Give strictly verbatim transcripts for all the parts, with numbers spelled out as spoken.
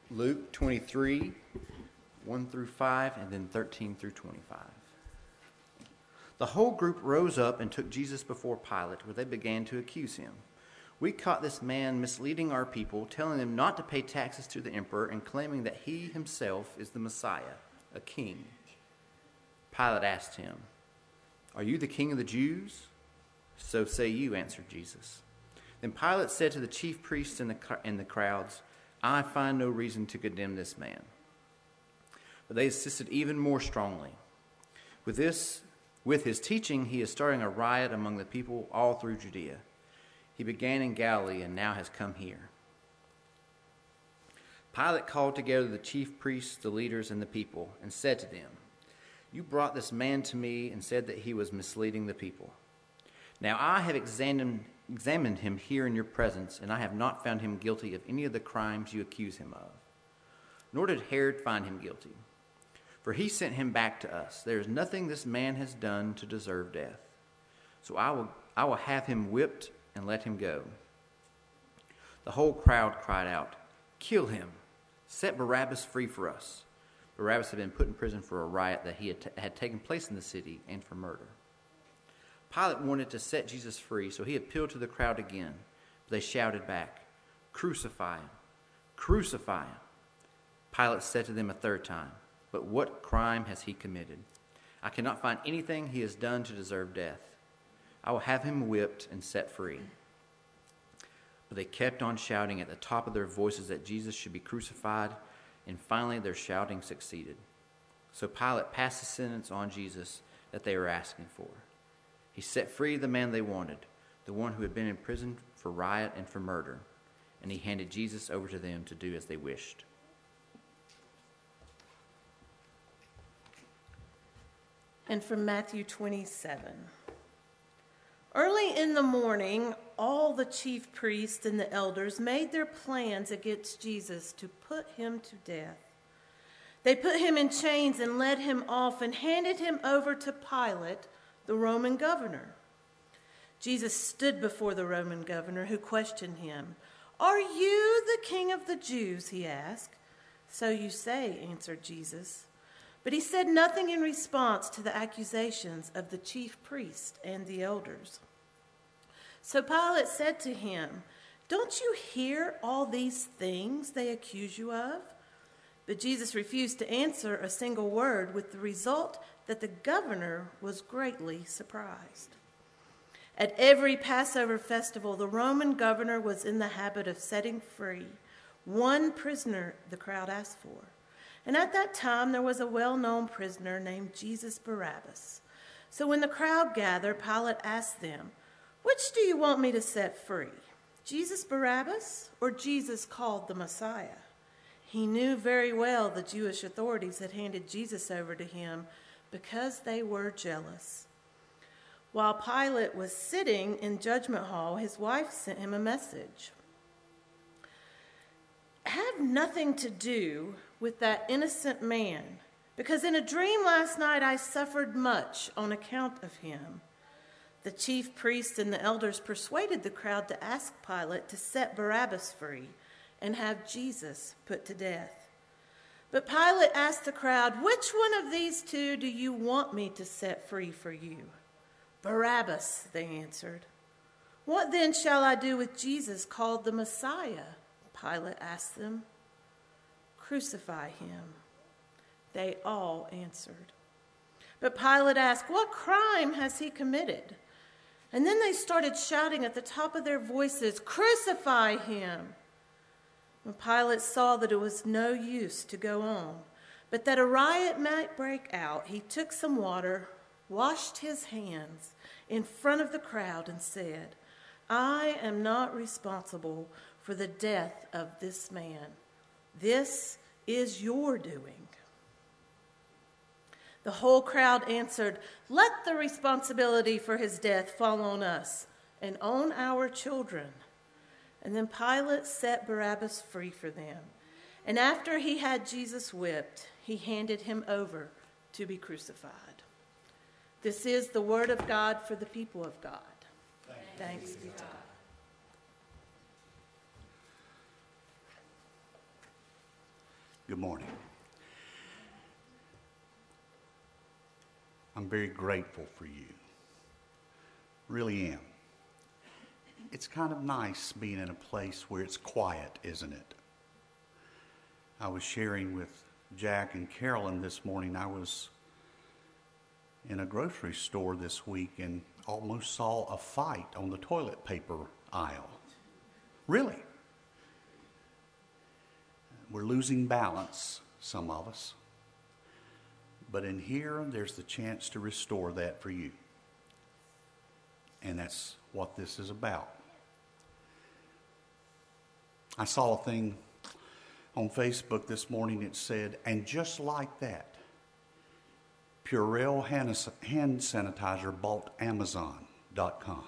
Luke twenty-three, one through five, and then thirteen through twenty-five. The whole group rose up and took Jesus before Pilate, where they began to accuse him. "We caught this man misleading our people, telling them not to pay taxes to the emperor and claiming that he himself is the Messiah, a king." Pilate asked him, "Are you the king of the Jews?" "So say you," answered Jesus. Then Pilate said to the chief priests and the, and the crowds, "I find no reason to condemn this man." But they insisted even more strongly. With this, with his teaching, he is starting a riot among the people all through Judea. He began in Galilee and now has come here. Pilate called together the chief priests, the leaders, and the people, and said to them, "You brought this man to me and said that he was misleading the people. Now I have examined, examined him here in your presence, and I have not found him guilty of any of the crimes you accuse him of. Nor did Herod find him guilty, for he sent him back to us. There is nothing this man has done to deserve death. So I will, I will have him whipped and let him go." The whole crowd cried out, "Kill him! Set Barabbas free for us." Barabbas had been put in prison for a riot that he had, t- had taken place in the city and for murder. Pilate wanted to set Jesus free, so he appealed to the crowd again. But they shouted back, "Crucify him! Crucify him!" Pilate said to them a third time, "But what crime has he committed? I cannot find anything he has done to deserve death. I will have him whipped and set free." But they kept on shouting at the top of their voices that Jesus should be crucified, and finally their shouting succeeded. So Pilate passed the sentence on Jesus that they were asking for. He set free the man they wanted, the one who had been in prison for riot and for murder, and he handed Jesus over to them to do as they wished. And from Matthew twenty-seven. Early in the morning, all the chief priests and the elders made their plans against Jesus to put him to death. They put him in chains and led him off and handed him over to Pilate, the Roman governor. Jesus stood before the Roman governor, who questioned him. "Are you the king of the Jews?" he asked. "So you say," answered Jesus. But he said nothing in response to the accusations of the chief priests and the elders. So Pilate said to him, "Don't you hear all these things they accuse you of?" But Jesus refused to answer a single word, with the result that the governor was greatly surprised. At every Passover festival, the Roman governor was in the habit of setting free one prisoner the crowd asked for. And at that time, there was a well-known prisoner named Jesus Barabbas. So when the crowd gathered, Pilate asked them, "Which do you want me to set free, Jesus Barabbas or Jesus called the Messiah?" He knew very well the Jewish authorities had handed Jesus over to him because they were jealous. While Pilate was sitting in Judgment Hall, his wife sent him a message. "Have nothing to do with that innocent man, because in a dream last night I suffered much on account of him." The chief priests and the elders persuaded the crowd to ask Pilate to set Barabbas free and have Jesus put to death. But Pilate asked the crowd, "Which one of these two do you want me to set free for you?" "Barabbas," they answered. "What then shall I do with Jesus called the Messiah?" Pilate asked them. "Crucify him," they all answered. But Pilate asked, "What crime has he committed?" And then they started shouting at the top of their voices, "Crucify him!" When Pilate saw that it was no use to go on, but that a riot might break out, he took some water, washed his hands in front of the crowd, and said, "I am not responsible for the death of this man. This is your doing." The whole crowd answered, "Let the responsibility for his death fall on us and on our children." And then Pilate set Barabbas free for them. And after he had Jesus whipped, he handed him over to be crucified. This is the word of God for the people of God. Thanks, Thanks be to God. morning. I'm very grateful for you. Really am. It's kind of nice being in a place where it's quiet, isn't it? I was sharing with Jack and Carolyn this morning. I was in a grocery store this week and almost saw a fight on the toilet paper aisle. Really. We're losing balance, some of us. But in here, there's the chance to restore that for you. And that's what this is about. I saw a thing on Facebook this morning. It said, and just like that, Purell hand sanitizer bought Amazon dot com.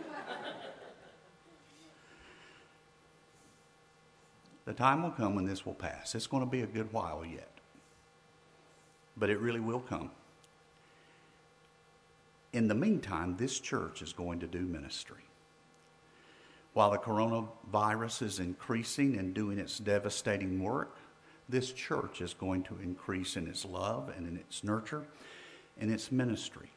The time will come when this will pass. It's going to be a good while yet. But it really will come. In the meantime, this church is going to do ministry. While the coronavirus is increasing and doing its devastating work, this church is going to increase in its love and in its nurture and its ministry.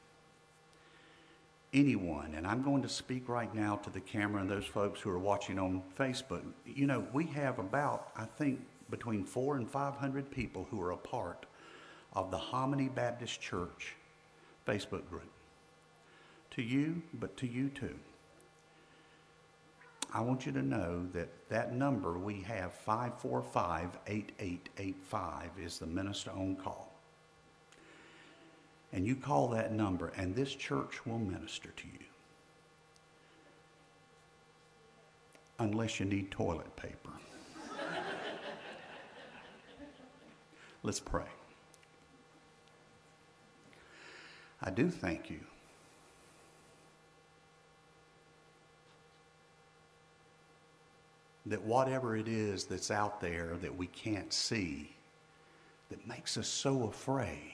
Anyone, and I'm going to speak right now to the camera and those folks who are watching on Facebook, you know, we have about, I think, between four and five hundred people who are a part of the Hominy Baptist Church Facebook group. To you, but to you too. I want you to know that that number we have, five four five, eight eight eight five, is the minister on call. And you call that number and this church will minister to you. Unless you need toilet paper. Let's pray. I do thank you that whatever it is that's out there that we can't see, that makes us so afraid,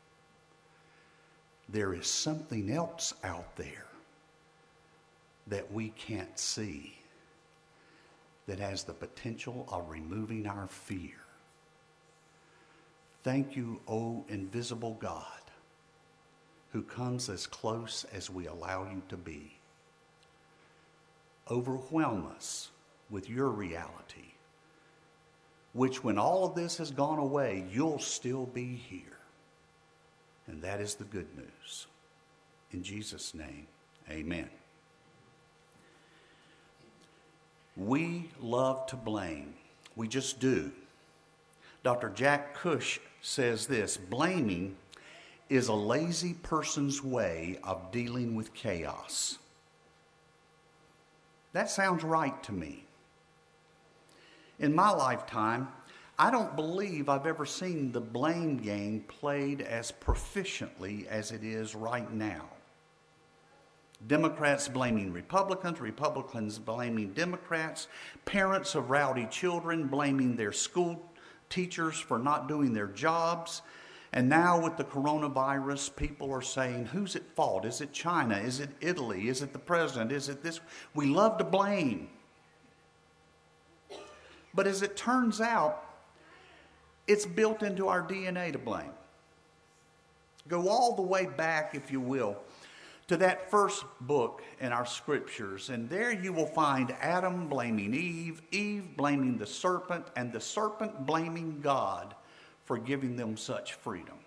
there is something else out there that we can't see that has the potential of removing our fear. Thank you, O invisible God, who comes as close as we allow you to be. Overwhelm us with your reality, which when all of this has gone away, you'll still be here. And that is the good news. In Jesus' name, amen. We love to blame. We just do. Doctor Jack Cush says this: blaming is a lazy person's way of dealing with chaos. That sounds right to me. In my lifetime, I don't believe I've ever seen the blame game played as proficiently as it is right now. Democrats blaming Republicans, Republicans blaming Democrats, parents of rowdy children blaming their school teachers for not doing their jobs. And now with the coronavirus, people are saying, who's at fault? Is it China? Is it Italy? Is it the president? Is it this? We love to blame. But as it turns out, it's built into our D N A to blame. Go all the way back, if you will, to that first book in our scriptures. And there you will find Adam blaming Eve, Eve blaming the serpent, and the serpent blaming God for giving them such freedom.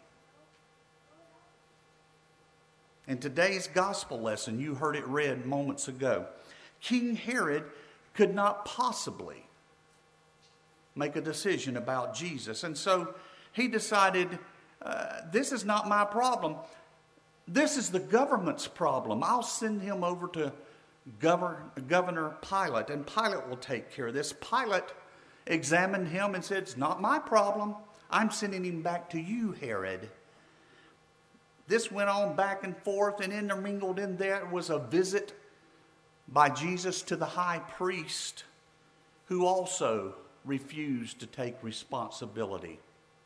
In today's gospel lesson, you heard it read moments ago. King Herod could not possibly make a decision about Jesus. And so he decided, uh, this is not my problem. This is the government's problem. I'll send him over to Governor, Governor Pilate, and Pilate will take care of this. Pilate examined him and said, it's not my problem. I'm sending him back to you, Herod. This went on back and forth, and intermingled in there was a visit by Jesus to the high priest, who also refused to take responsibility.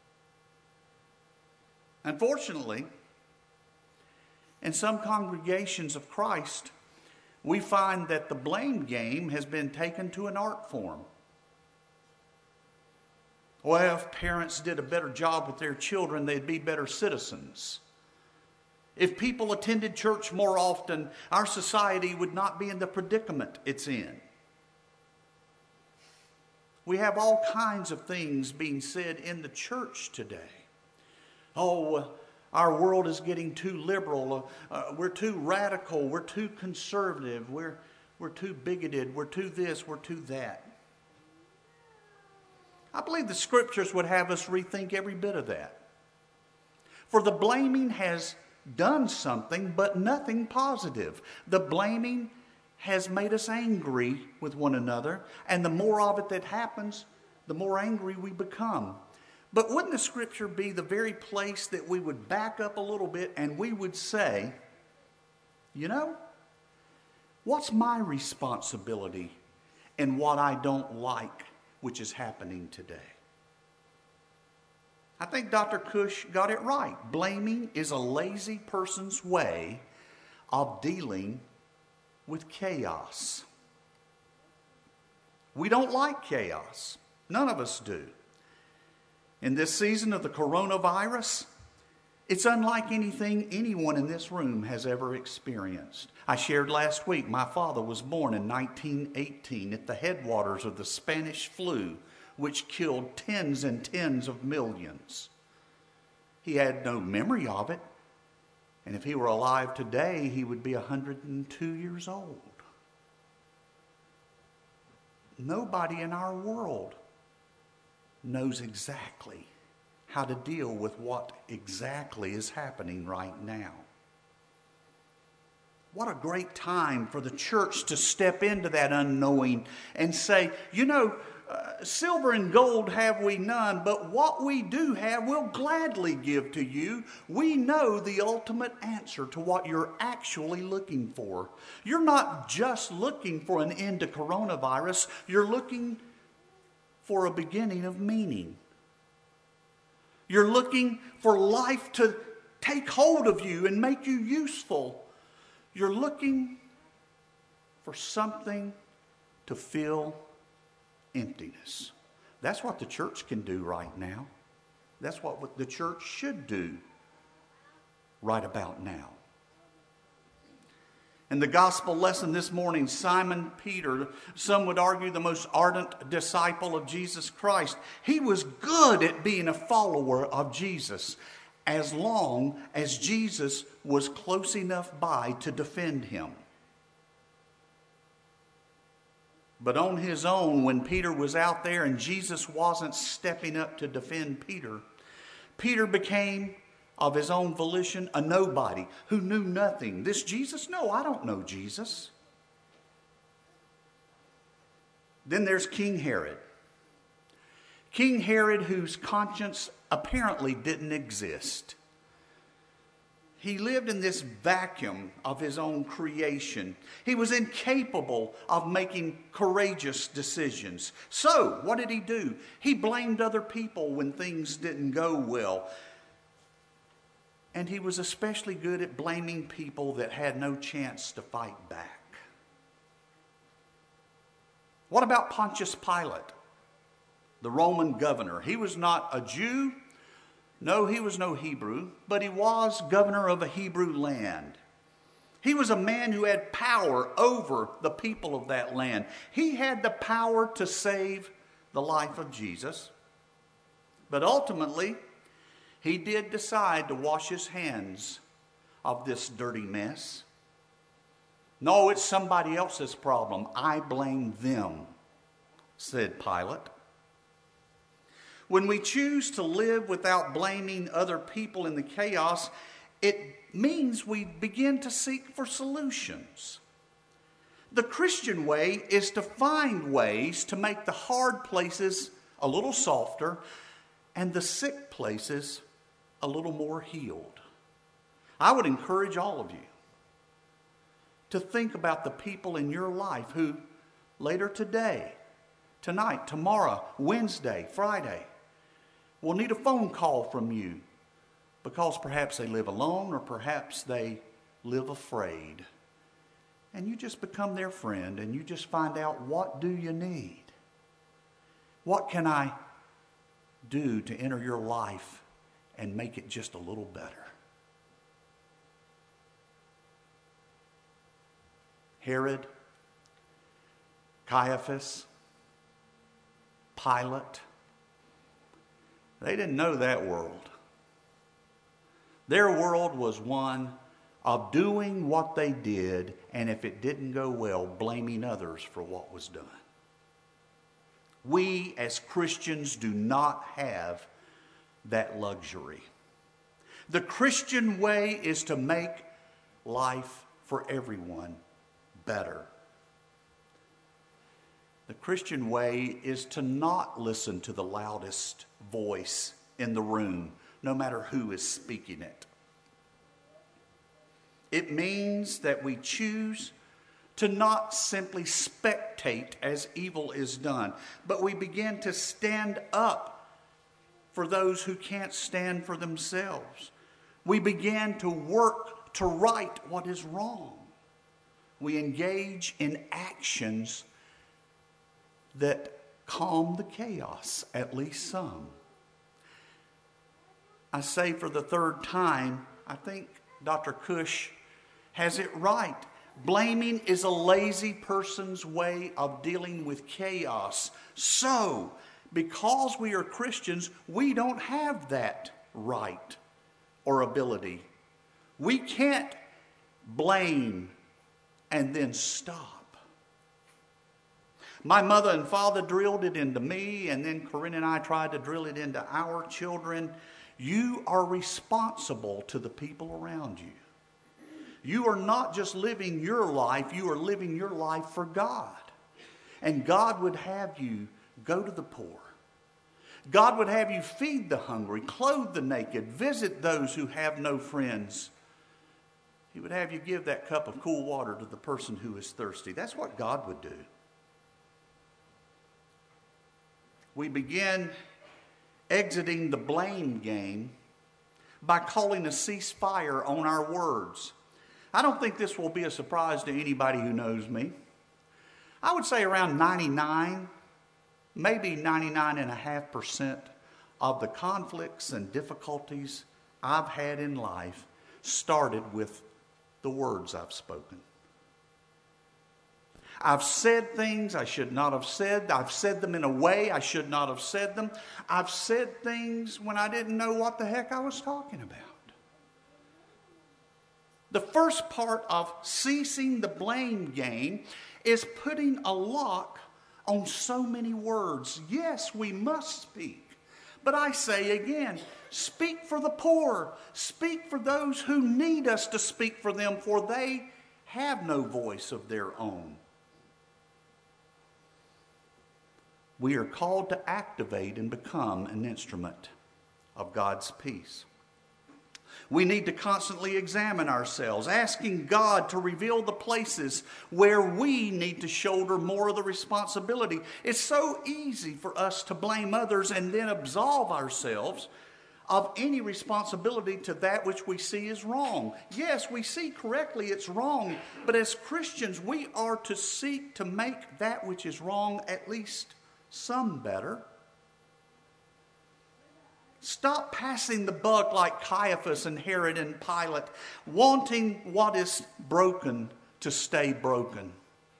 Unfortunately, in some congregations of Christ, we find that the blame game has been taken to an art form. Well, if parents did a better job with their children, they'd be better citizens. If people attended church more often, our society would not be in the predicament it's in. We have all kinds of things being said in the church today. Oh, uh, our world is getting too liberal. Uh, uh, we're too radical. We're too conservative. We're, we're too bigoted. We're too this. We're too that. I believe the scriptures would have us rethink every bit of that. For the blaming has done something, but nothing positive. The blaming has made us angry with one another, and the more of it that happens, the more angry we become. But wouldn't the scripture be the very place that we would back up a little bit and we would say, you know, what's my responsibility in what I don't like, which is happening today? I think Doctor Cush got it right. Blaming is a lazy person's way of dealing with chaos. We don't like chaos. None of us do. In this season of the coronavirus, it's unlike anything anyone in this room has ever experienced. I shared last week my father was born in nineteen eighteen at the headwaters of the Spanish flu, which killed tens and tens of millions. He had no memory of it, and if he were alive today, he would be one hundred two years old. Nobody in our world knows exactly how to deal with what exactly is happening right now. What a great time for the church to step into that unknowing and say, you know, uh, silver and gold have we none, but what we do have we'll gladly give to you. We know the ultimate answer to what you're actually looking for. You're not just looking for an end to coronavirus. You're looking for a beginning of meaning. You're looking for life to take hold of you and make you useful. You're looking for something to fill emptiness. That's what the church can do right now. That's what the church should do right about now. In the gospel lesson this morning, Simon Peter, some would argue the most ardent disciple of Jesus Christ, he was good at being a follower of Jesus as long as Jesus was close enough by to defend him. But on his own, when Peter was out there and Jesus wasn't stepping up to defend Peter, Peter became, of his own volition, a nobody who knew nothing. This Jesus? No, I don't know Jesus. Then there's King Herod. King Herod, whose conscience apparently didn't exist. He lived in this vacuum of his own creation. He was incapable of making courageous decisions. So, what did he do? He blamed other people when things didn't go well. And he was especially good at blaming people that had no chance to fight back. What about Pontius Pilate, the Roman governor? He was not a Jew. No, he was no Hebrew, but he was governor of a Hebrew land. He was a man who had power over the people of that land. He had the power to save the life of Jesus. But ultimately, he did decide to wash his hands of this dirty mess. No, it's somebody else's problem. I blame them, said Pilate. When we choose to live without blaming other people in the chaos, it means we begin to seek for solutions. The Christian way is to find ways to make the hard places a little softer and the sick places a little more healed. I would encourage all of you to think about the people in your life who later today, tonight, tomorrow, Wednesday, Friday, will need a phone call from you because perhaps they live alone or perhaps they live afraid. And you just become their friend and you just find out, what do you need? What can I do to enter your life and make it just a little better? Herod, Caiaphas, Pilate, they didn't know that world. Their world was one of doing what they did, and if it didn't go well, blaming others for what was done. We as Christians do not have that luxury. The Christian way is to make life for everyone better. The Christian way is to not listen to the loudest voice in the room, no matter who is speaking it. It means that we choose to not simply spectate as evil is done, but we begin to stand up for those who can't stand for themselves. We begin to work to right what is wrong. We engage in actions that calm the chaos, at least some. I say for the third time, I think Doctor Cush has it right. Blaming is a lazy person's way of dealing with chaos. So, because we are Christians, we don't have that right or ability. We can't blame and then stop. My mother and father drilled it into me, and then Corinne and I tried to drill it into our children. You are responsible to the people around you. You are not just living your life, you are living your life for God. And God would have you go to the poor. God would have you feed the hungry, clothe the naked, visit those who have no friends. He would have you give that cup of cool water to the person who is thirsty. That's what God would do. We begin exiting the blame game by calling a ceasefire on our words. I don't think this will be a surprise to anybody who knows me. I would say around ninety-nine, maybe ninety-nine point five percent of the conflicts and difficulties I've had in life started with the words I've spoken. I've said things I should not have said. I've said them in a way I should not have said them. I've said things when I didn't know what the heck I was talking about. The first part of ceasing the blame game is putting a lock on so many words. Yes, we must speak. But I say again, speak for the poor. Speak for those who need us to speak for them, for they have no voice of their own. We are called to activate and become an instrument of God's peace. We need to constantly examine ourselves, asking God to reveal the places where we need to shoulder more of the responsibility. It's so easy for us to blame others and then absolve ourselves of any responsibility to that which we see is wrong. Yes, we see correctly it's wrong, but as Christians, we are to seek to make that which is wrong at least some better. Stop passing the buck like Caiaphas and Herod and Pilate, wanting what is broken to stay broken.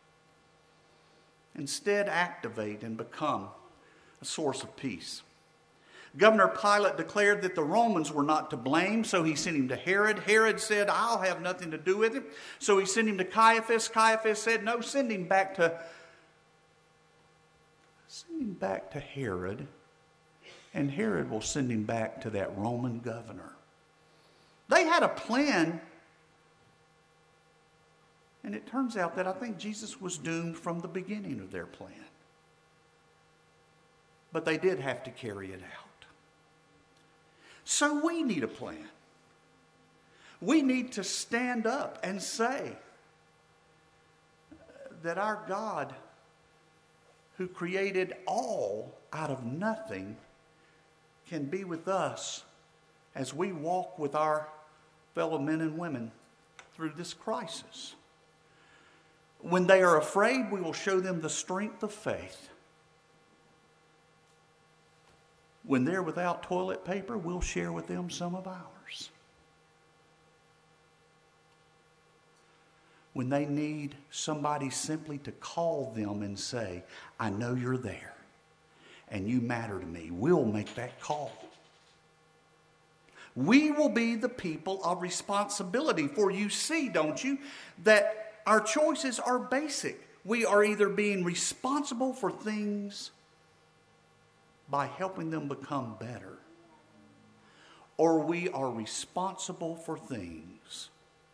Instead, activate and become a source of peace. Governor Pilate declared that the Romans were not to blame, so he sent him to Herod. Herod said, I'll have nothing to do with it. So he sent him to Caiaphas. Caiaphas said, no, send him back to, send him back to Herod. And Herod will send him back to that Roman governor. They had a plan. And it turns out that I think Jesus was doomed from the beginning of their plan. But they did have to carry it out. So we need a plan. We need to stand up and say that our God, who created all out of nothing, can be with us as we walk with our fellow men and women through this crisis. When they are afraid, we will show them the strength of faith. When they're without toilet paper, we'll share with them some of ours. When they need somebody simply to call them and say, I know you're there and you matter to me, we'll make that call. We will be the people of responsibility. For you see, don't you, that our choices are basic. We are either being responsible for things by helping them become better, or we are responsible for things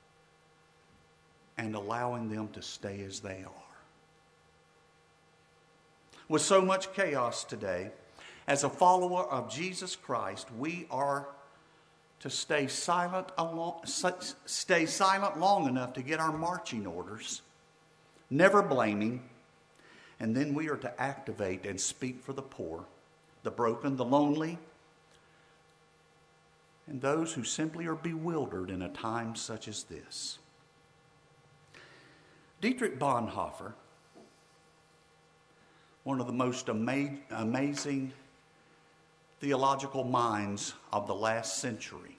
and allowing them to stay as they are. With so much chaos today, as a follower of Jesus Christ, we are to stay silent, along, stay silent long enough to get our marching orders, never blaming, and then we are to activate and speak for the poor, the broken, the lonely, and those who simply are bewildered in a time such as this. Dietrich Bonhoeffer, one of the most ama- amazing theological minds of the last century,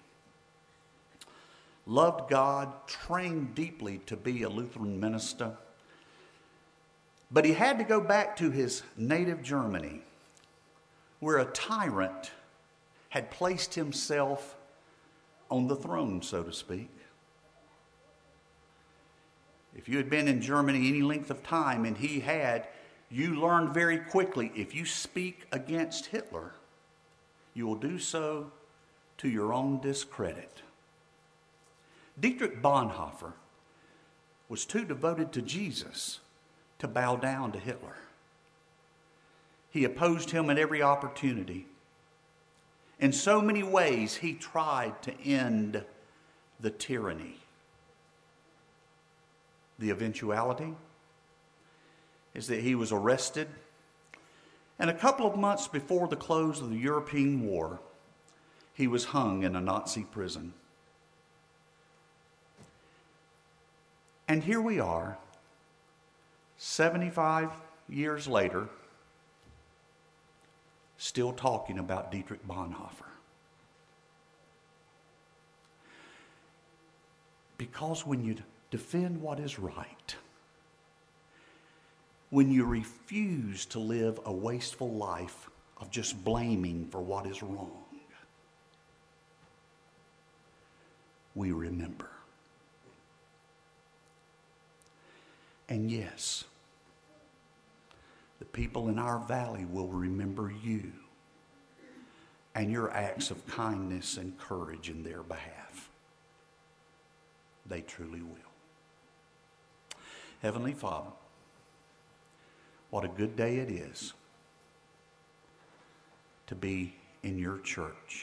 loved God, trained deeply to be a Lutheran minister, but he had to go back to his native Germany, where a tyrant had placed himself on the throne, so to speak. If you had been in Germany any length of time, and he had, you learned very quickly, if you speak against Hitler, you will do so to your own discredit. Dietrich Bonhoeffer was too devoted to Jesus to bow down to Hitler. He opposed him at every opportunity. In so many ways, he tried to end the tyranny. The eventuality is that he was arrested, and a couple of months before the close of the European War, he was hung in a Nazi prison. And here we are, seventy-five years later, still talking about Dietrich Bonhoeffer. Because when you defend what is right, when you refuse to live a wasteful life of just blaming for what is wrong, we remember. And yes, the people in our valley will remember you and your acts of kindness and courage in their behalf. They truly will. Heavenly Father, what a good day it is to be in your church.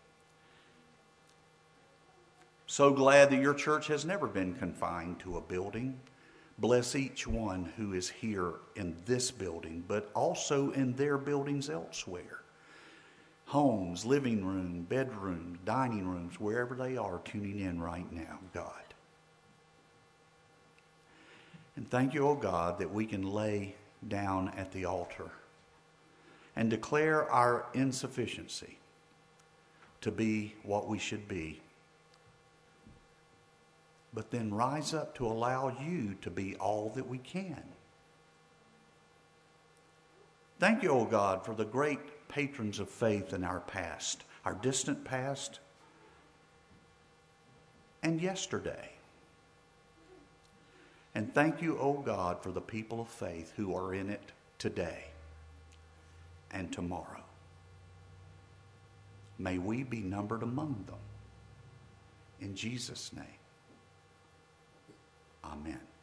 So glad that your church has never been confined to a building. Bless each one who is here in this building, but also in their buildings elsewhere. Homes, living room, bedrooms, dining rooms, wherever they are tuning in right now, God. And thank you, oh God, that we can lay down at the altar and declare our insufficiency to be what we should be, but then rise up to allow you to be all that we can. Thank you, O God, for the great patrons of faith in our past, our distant past, and yesterday. And thank you, O God, for the people of faith who are in it today and tomorrow. May we be numbered among them. In Jesus' name, amen.